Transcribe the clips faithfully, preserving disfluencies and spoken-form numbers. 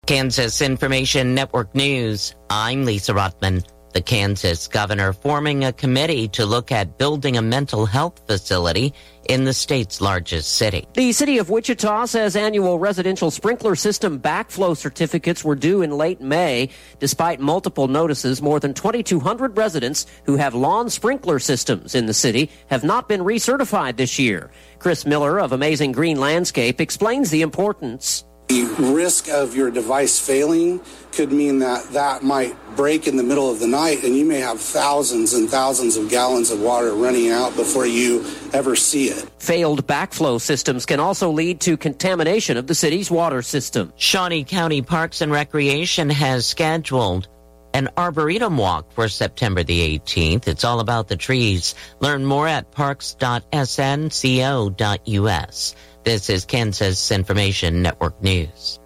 Kansas Information Network News, I'm Lisa Ruttman. The Kansas governor forming a committee to look at building a mental health facility in the state's largest city. The city of Wichita says annual residential sprinkler system backflow certificates were due in late May. Despite multiple notices, more than twenty-two hundred residents who have lawn sprinkler systems in the city have not been recertified this year. Chris Miller of Amazing Green Landscape explains the importance. The risk of your device failing could mean that that might break in the middle of the night, and you may have thousands and thousands of gallons of water running out before you ever see it. Failed backflow systems can also lead to contamination of the city's water system. Shawnee County Parks and Recreation has scheduled an Arboretum Walk for September the eighteenth. It's all about the trees. Learn more at parks dot s n co dot u s. This is Kansas Information Network News.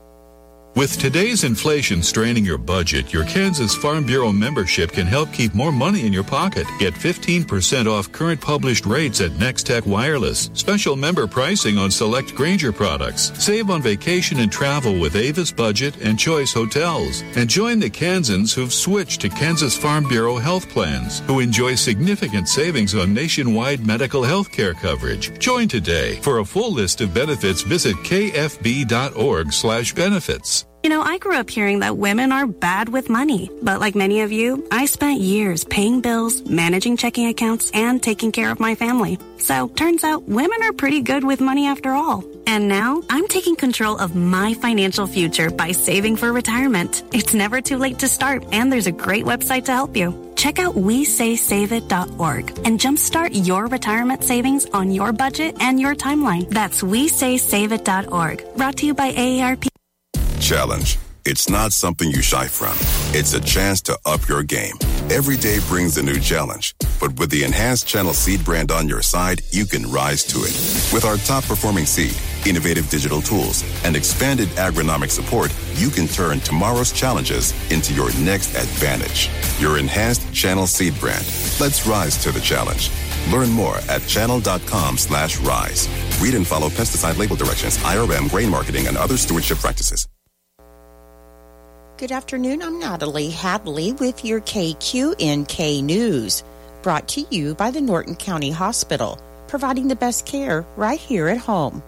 With today's inflation straining your budget, your Kansas Farm Bureau membership can help keep more money in your pocket. Get fifteen percent off current published rates at Nextech Wireless. Special member pricing on select Grainger products. Save on vacation and travel with Avis Budget and Choice Hotels. And join the Kansans who've switched to Kansas Farm Bureau health plans, who enjoy significant savings on nationwide medical health care coverage. Join today. For a full list of benefits, visit k f b dot org slash benefits. You know, I grew up hearing that women are bad with money. But like many of you, I spent years paying bills, managing checking accounts, and taking care of my family. So, turns out women are pretty good with money after all. And now, I'm taking control of my financial future by saving for retirement. It's never too late to start, and there's a great website to help you. Check out we say save it dot org and jumpstart your retirement savings on your budget and your timeline. That's we say save it dot org. Brought to you by A A R P. Challenge. It's not something you shy from. It's a chance to up your game. Every day brings a new challenge. But with the enhanced Channel Seed brand on your side, you can rise to it. With our top-performing seed, innovative digital tools, and expanded agronomic support, you can turn tomorrow's challenges into your next advantage. Your enhanced Channel Seed brand. Let's rise to the challenge. Learn more at channel dot com slash rise. Read and follow pesticide label directions, I R M, grain marketing, and other stewardship practices. Good afternoon. I'm Natalie Hadley with your K Q N K News, brought to you by the Norton County Hospital, providing the best care right here at home.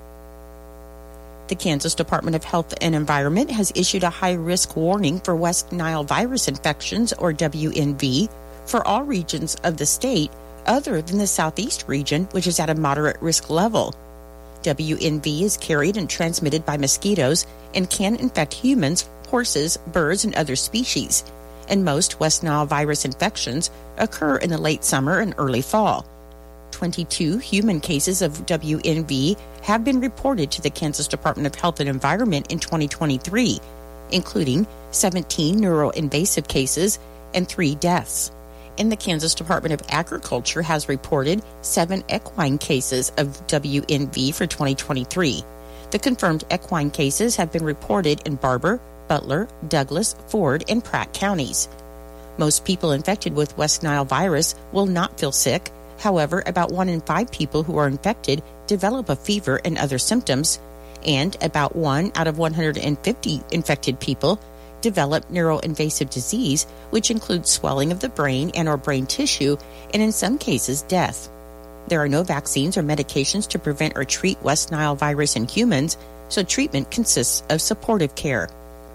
The Kansas Department of Health and Environment has issued a high-risk warning for West Nile virus infections, or W N V, for all regions of the state other than the southeast region, which is at a moderate risk level. W N V is carried and transmitted by mosquitoes and can infect humans, horses, birds, and other species. And most West Nile virus infections occur in the late summer and early fall. twenty-two human cases of W N V have been reported to the Kansas Department of Health and Environment in twenty twenty-three, including seventeen neuroinvasive cases and three deaths. And the Kansas Department of Agriculture has reported seven equine cases of W N V for twenty twenty-three. The confirmed equine cases have been reported in Barber, Butler, Douglas, Ford, and Pratt counties. Most people infected with West Nile virus will not feel sick. However, about one in five people who are infected develop a fever and other symptoms, and about one out of one hundred fifty infected people develop neuroinvasive disease, which includes swelling of the brain and or brain tissue, and in some cases, death. There are no vaccines or medications to prevent or treat West Nile virus in humans, so treatment consists of supportive care.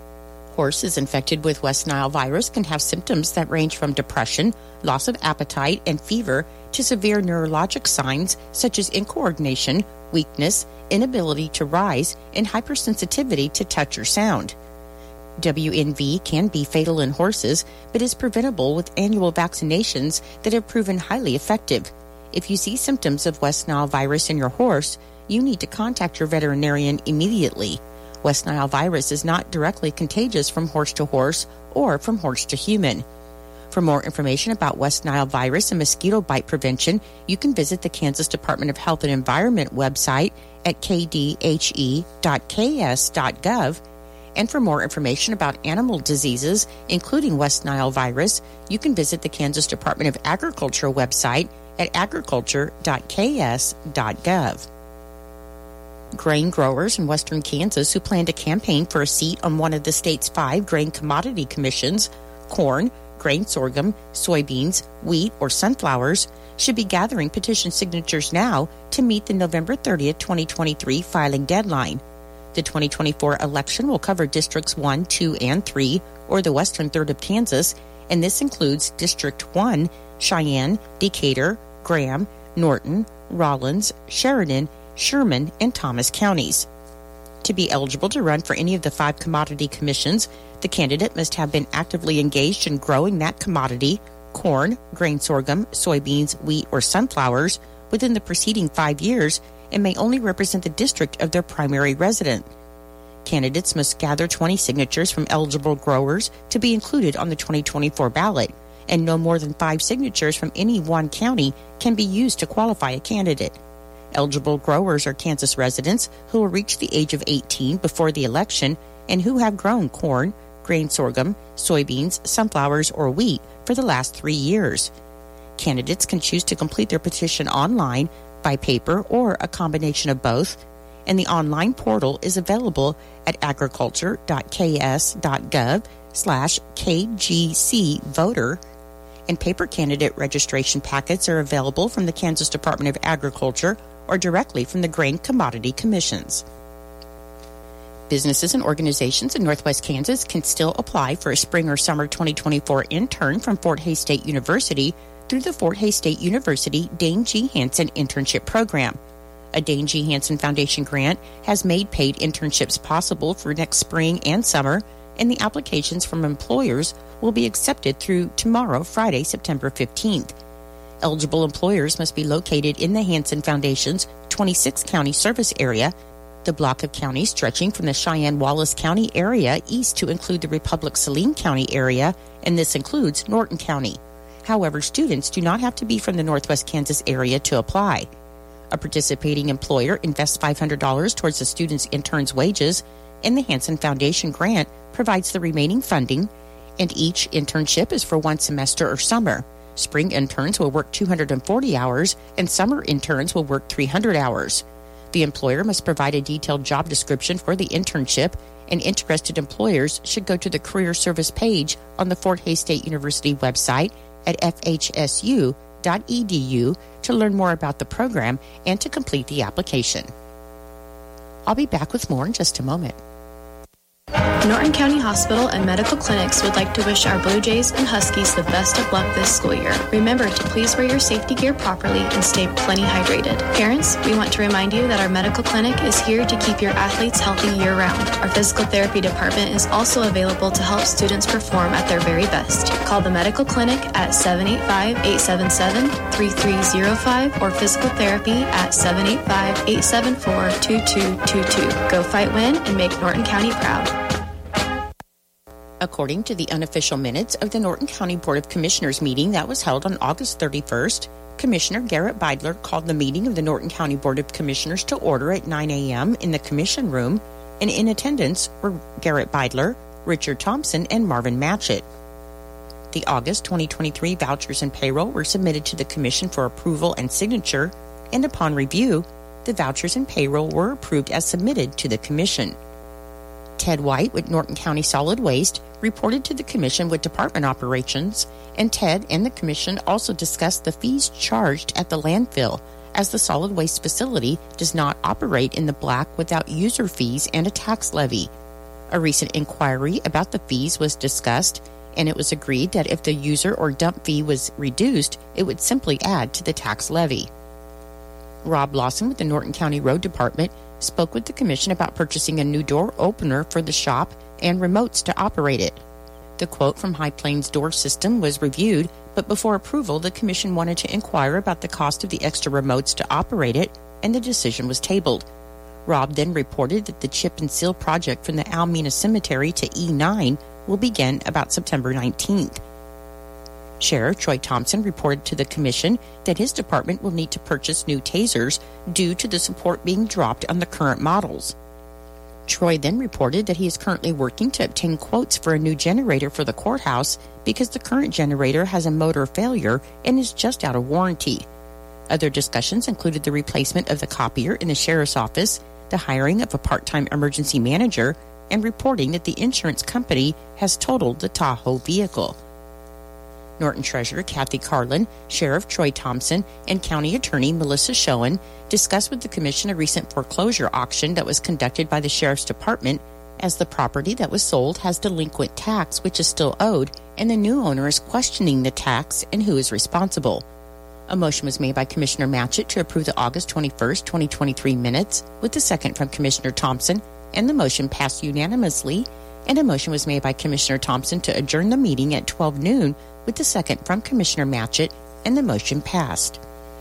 Horses infected with West Nile virus can have symptoms that range from depression, loss of appetite, and fever to severe neurologic signs such as incoordination, weakness, inability to rise, and hypersensitivity to touch or sound. W N V can be fatal in horses, but is preventable with annual vaccinations that have proven highly effective. If you see symptoms of West Nile virus in your horse, you need to contact your veterinarian immediately. West Nile virus is not directly contagious from horse to horse or from horse to human. For more information about West Nile virus and mosquito bite prevention, you can visit the Kansas Department of Health and Environment website at k d h e dot k s dot gov. And for more information about animal diseases, including West Nile virus, you can visit the Kansas Department of Agriculture website at agriculture dot k s dot gov. Grain growers in western Kansas who plan to campaign for a seat on one of the state's five grain commodity commissions, corn, grain sorghum, soybeans, wheat, or sunflowers, should be gathering petition signatures now to meet the November thirtieth, twenty twenty-three filing deadline. The twenty twenty-four election will cover Districts one, two, and three, or the western third of Kansas, and this includes District one, Cheyenne, Decatur, Graham, Norton, Rollins, Sheridan, Sherman, and Thomas counties. To be eligible to run for any of the five commodity commissions, the candidate must have been actively engaged in growing that commodity, corn, grain sorghum, soybeans, wheat, or sunflowers, within the preceding five years and may only represent the district of their primary resident. Candidates must gather twenty signatures from eligible growers to be included on the twenty twenty-four ballot, and no more than five signatures from any one county can be used to qualify a candidate. Eligible growers are Kansas residents who will reach the age of eighteen before the election and who have grown corn, grain sorghum, soybeans, sunflowers, or wheat for the last three years. Candidates can choose to complete their petition online, by paper, or a combination of both, and the online portal is available at agriculture.ks.gov slash KGC voter, and paper candidate registration packets are available from the Kansas Department of Agriculture or directly from the Grain Commodity Commissions. Businesses and organizations in Northwest Kansas can still apply for a spring or summer twenty twenty-four intern from Fort Hays State University through the Fort Hays State University Dane G. Hansen Internship Program. A Dane G. Hansen Foundation grant has made paid internships possible for next spring and summer, and the applications from employers will be accepted through tomorrow, Friday, September fifteenth. Eligible employers must be located in the Hansen Foundation's twenty-six county service area, the block of counties stretching from the Cheyenne-Wallace County area east to include the Republic-Saline County area, and this includes Norton County. However, students do not have to be from the Northwest Kansas area to apply. A participating employer invests five hundred dollars towards the student's intern's wages, and the Hansen Foundation grant provides the remaining funding, and each internship is for one semester or summer. Spring interns will work two hundred forty hours, and summer interns will work three hundred hours. The employer must provide a detailed job description for the internship, and interested employers should go to the Career Service page on the Fort Hays State University website at f h s u dot e d u to learn more about the program and to complete the application. I'll be back with more in just a moment. Norton County Hospital and Medical Clinics would like to wish our Blue Jays and Huskies the best of luck this school year. Remember to please wear your safety gear properly and stay plenty hydrated. Parents, we want to remind you that our medical clinic is here to keep your athletes healthy year-round. Our physical therapy department is also available to help students perform at their very best. Call the medical clinic at seven eight five, eight seven seven, three three zero five or physical therapy at seven eight five, eight seven four, two two two two. Go fight win and make Norton County proud. According to the unofficial minutes of the Norton County Board of Commissioners meeting that was held on August thirty-first, Commissioner Garrett Beidler called the meeting of the Norton County Board of Commissioners to order at nine a.m. in the Commission Room, and in attendance were Garrett Beidler, Richard Thompson, and Marvin Matchett. The August twenty twenty-three vouchers and payroll were submitted to the Commission for approval and signature, and upon review, the vouchers and payroll were approved as submitted to the Commission. Ted White with Norton County Solid Waste reported to the Commission with department operations, and Ted and the Commission also discussed the fees charged at the landfill, as the solid waste facility does not operate in the black without user fees and a tax levy. A recent inquiry about the fees was discussed, and it was agreed that if the user or dump fee was reduced, it would simply add to the tax levy. Rob Lawson with the Norton County Road Department spoke with the Commission about purchasing a new door opener for the shop and remotes to operate it. The quote from High Plains Door System was reviewed, but before approval, the Commission wanted to inquire about the cost of the extra remotes to operate it, and the decision was tabled. Rob then reported that the chip and seal project from the Almena Cemetery to E nine will begin about September nineteenth. Sheriff Troy Thompson reported to the Commission that his department will need to purchase new tasers due to the support being dropped on the current models. Troy then reported that he is currently working to obtain quotes for a new generator for the courthouse because the current generator has a motor failure and is just out of warranty. Other discussions included the replacement of the copier in the sheriff's office, the hiring of a part-time emergency manager, and reporting that the insurance company has totaled the Tahoe vehicle. Norton Treasurer Kathy Carlin, Sheriff Troy Thompson, and County Attorney Melissa Schoen discussed with the Commission a recent foreclosure auction that was conducted by the Sheriff's Department, as the property that was sold has delinquent tax which is still owed, and the new owner is questioning the tax and who is responsible. A motion was made by Commissioner Matchett to approve the August twenty-first, twenty twenty-three minutes, with the second from Commissioner Thompson, and the motion passed unanimously, and a motion was made by Commissioner Thompson to adjourn the meeting at twelve noon, with the second from Commissioner Matchett, and the motion passed.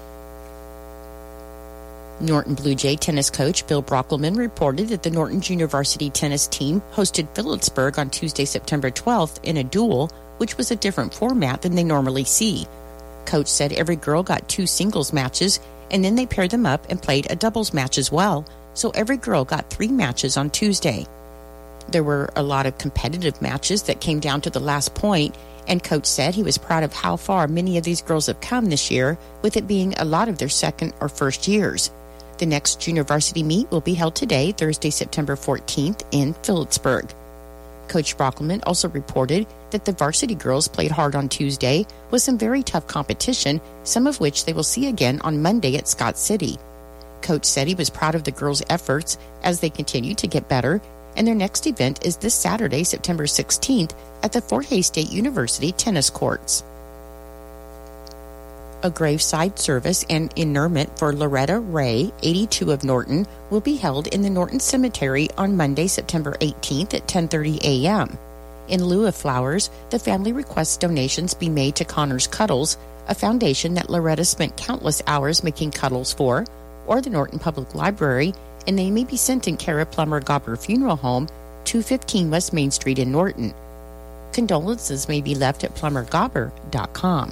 Norton Blue Jay tennis coach Bill Brockelman reported that the Norton Junior Varsity tennis team hosted Phillipsburg on Tuesday, September twelfth in a duel, which was a different format than they normally see. Coach said every girl got two singles matches, and then they paired them up and played a doubles match as well, so every girl got three matches on Tuesday. There were a lot of competitive matches that came down to the last point, and Coach said he was proud of how far many of these girls have come this year, with it being a lot of their second or first years. The next junior varsity meet will be held today, Thursday, September fourteenth, in Phillipsburg. Coach Brockelman also reported that the varsity girls played hard on Tuesday with some very tough competition, some of which they will see again on Monday at Scott City. Coach said he was proud of the girls' efforts as they continue to get better, and their next event is this Saturday, September sixteenth, at the Fort Hays State University tennis courts. A graveside service and interment for Loretta Ray, eighty-two of Norton, will be held in the Norton Cemetery on Monday, September eighteenth at ten thirty a.m. In lieu of flowers, the family requests donations be made to Connors Cuddles, a foundation that Loretta spent countless hours making cuddles for, or the Norton Public Library, and they may be sent in care of Plummer Gobber Funeral Home, two fifteen West Main Street in Norton. Condolences may be left at plumber gobber dot com.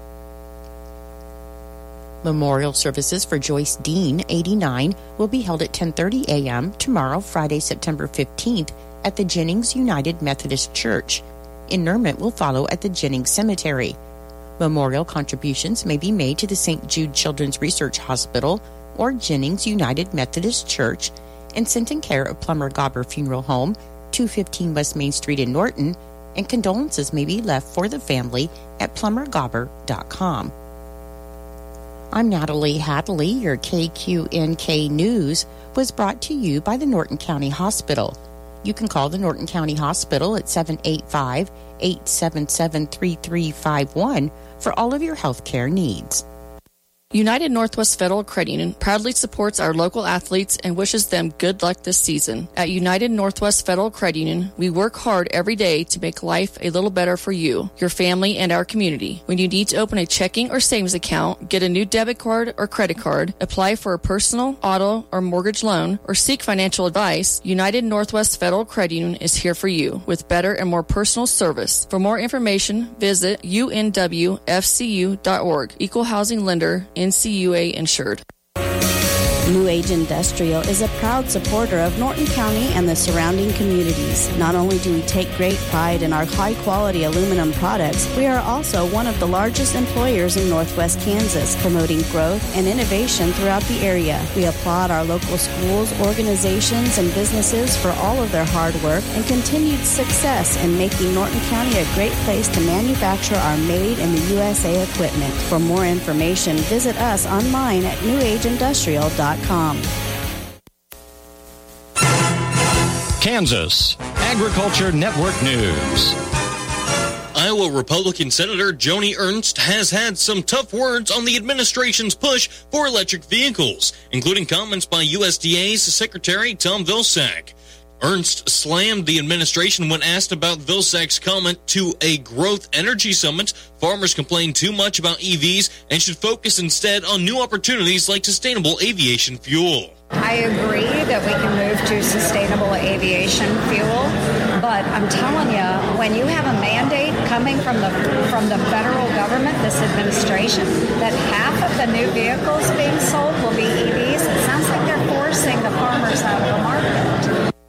Memorial services for Joyce Dean, eighty-nine, will be held at ten thirty a.m. tomorrow, Friday, September fifteenth, at the Jennings United Methodist Church. Interment will follow at the Jennings Cemetery. Memorial contributions may be made to the Saint Jude Children's Research Hospital or Jennings United Methodist Church and sent in care of Plummer Gobber Funeral Home, two fifteen West Main Street in Norton, and condolences may be left for the family at plumber gobber dot com. I'm Natalie Hadley. Your K Q N K News was brought to you by the Norton County Hospital. You can call the Norton County Hospital at seven eight five, eight seven seven, three three five one for all of your health care needs. United Northwest Federal Credit Union proudly supports our local athletes and wishes them good luck this season. At United Northwest Federal Credit Union, we work hard every day to make life a little better for you, your family, and our community. When you need to open a checking or savings account, get a new debit card or credit card, apply for a personal, auto, or mortgage loan, or seek financial advice, United Northwest Federal Credit Union is here for you with better and more personal service. For more information, visit U N W F C U dot org. Equal Housing Lender, N C U A insured. New Age Industrial is a proud supporter of Norton County and the surrounding communities. Not only do we take great pride in our high-quality aluminum products, we are also one of the largest employers in Northwest Kansas, promoting growth and innovation throughout the area. We applaud our local schools, organizations, and businesses for all of their hard work and continued success in making Norton County a great place to manufacture our made in the U S A equipment. For more information, visit us online at new age industrial dot com. Kansas Agriculture Network News. Iowa Republican Senator Joni Ernst has had some tough words on the administration's push for electric vehicles, including comments by U S D A's Secretary Tom Vilsack. Ernst slammed the administration when asked about Vilsack's comment to a growth energy summit. Farmers complain too much about E Vs and should focus instead on new opportunities like sustainable aviation fuel. I agree that we can move to sustainable aviation fuel, but I'm telling you, when you have a mandate coming from the from the federal government, this administration, that half of the new vehicles being sold will be E Vs, it sounds like they're forcing the farmers out of the market.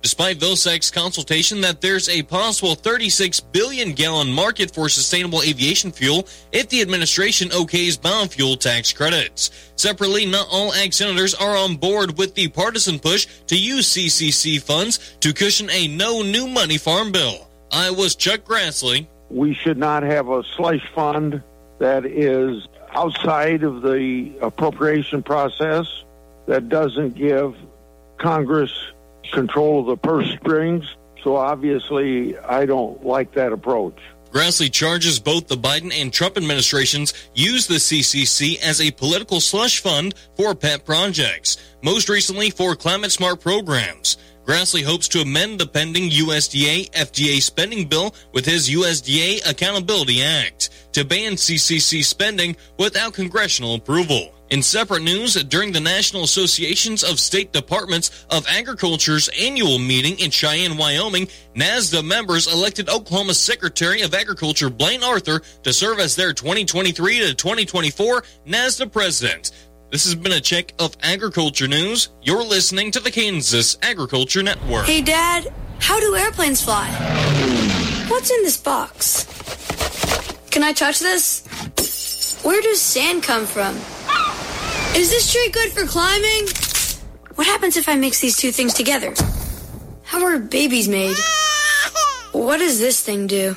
despite Vilsack's consultation that there's a possible thirty-six billion gallon market for sustainable aviation fuel if the administration okays biofuel tax credits. Separately, not all ag senators are on board with the partisan push to use C C C funds to cushion a no new money farm bill. Iowa's Chuck Grassley. We should not have a slush fund that is outside of the appropriation process, that doesn't give Congress control of the purse strings. So obviously, I don't like that approach. Grassley charges both the Biden and Trump administrations use the C C C as a political slush fund for pet projects, most recently for climate-smart programs. Grassley hopes to amend the pending U S D A F D A spending bill with his U S D A Accountability Act to ban C C C spending without congressional approval. In separate news, during the National Associations of State Departments of Agriculture's annual meeting in Cheyenne, Wyoming, NASDA members elected Oklahoma Secretary of Agriculture Blaine Arthur to serve as their twenty twenty-three to twenty twenty-four NASDA president. This has been a check of agriculture news. You're listening to the Kansas Agriculture Network. Hey, Dad, how do airplanes fly? What's in this box? Can I touch this? Where does sand come from? Is this tree good for climbing? What happens if I mix these two things together? How are babies made? What does this thing do?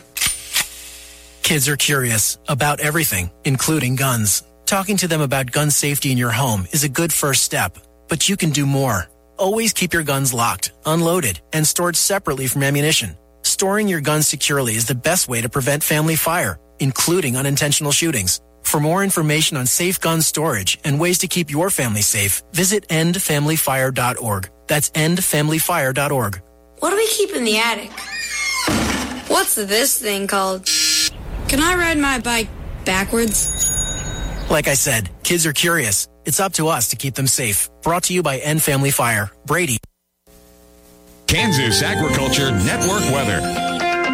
Kids are curious about everything, including guns. Talking to them about gun safety in your home is a good first step, but you can do more. Always keep your guns locked, unloaded, and stored separately from ammunition. Storing your guns securely is the best way to prevent family fire, including unintentional shootings. For more information on safe gun storage and ways to keep your family safe, visit end family fire dot org. That's end family fire dot org. What do we keep in the attic? What's this thing called? Can I ride my bike backwards? Like I said, kids are curious. It's up to us to keep them safe. Brought to you by End Family Fire. Brady. Kansas Agriculture Network weather.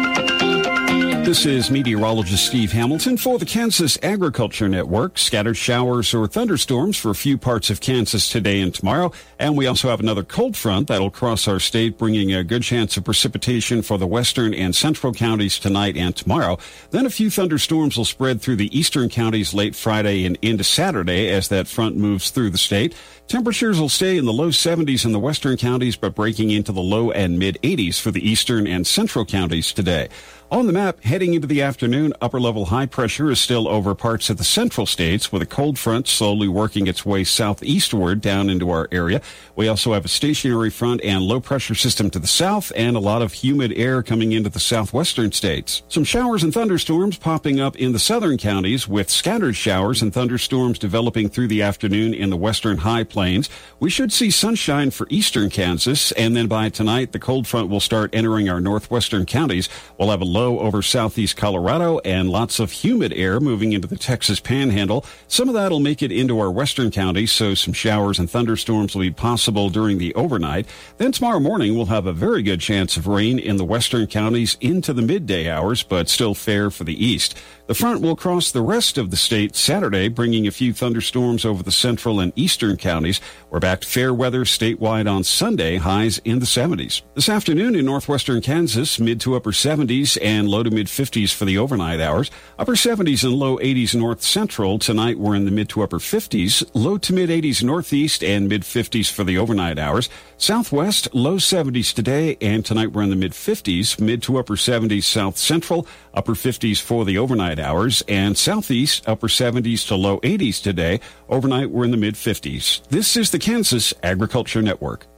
This is meteorologist Steve Hamilton for the Kansas Agriculture Network. Scattered showers or thunderstorms for a few parts of Kansas today and tomorrow. And we also have another cold front that'll cross our state, bringing a good chance of precipitation for the western and central counties tonight and tomorrow. Then a few thunderstorms will spread through the eastern counties late Friday and into Saturday as that front moves through the state. Temperatures will stay in the low seventies in the western counties, but breaking into the low and mid eighties for the eastern and central counties today. On the map, heading into the afternoon, upper-level high pressure is still over parts of the central states, with a cold front slowly working its way southeastward down into our area. We also have a stationary front and low-pressure system to the south, and a lot of humid air coming into the southwestern states. Some showers and thunderstorms popping up in the southern counties, with scattered showers and thunderstorms developing through the afternoon in the western high plains. We should see sunshine for eastern Kansas, and then by tonight, the cold front will start entering our northwestern counties. We'll have a low over southeast Colorado and lots of humid air moving into the Texas Panhandle. Some of that will make it into our western counties, so some showers and thunderstorms will be possible during the overnight. Then tomorrow morning, we'll have a very good chance of rain in the western counties into the midday hours, but still fair for the east. The front will cross the rest of the state Saturday, bringing a few thunderstorms over the central and eastern counties. We're back to fair weather statewide on Sunday, highs in the seventies. This afternoon in northwestern Kansas, mid to upper seventies and low to mid fifties for the overnight hours. Upper seventies and low eighties north central. Tonight we're in the mid to upper fifties, low to mid eighties northeast and mid fifties for the overnight hours. Southwest, low seventies today, and tonight we're in the mid fifties, mid to upper seventies south central, upper fifties for the overnight hours, and southeast, upper seventies to low eighties today. Overnight, we're in the mid fifties. This is the Kansas Agriculture Network.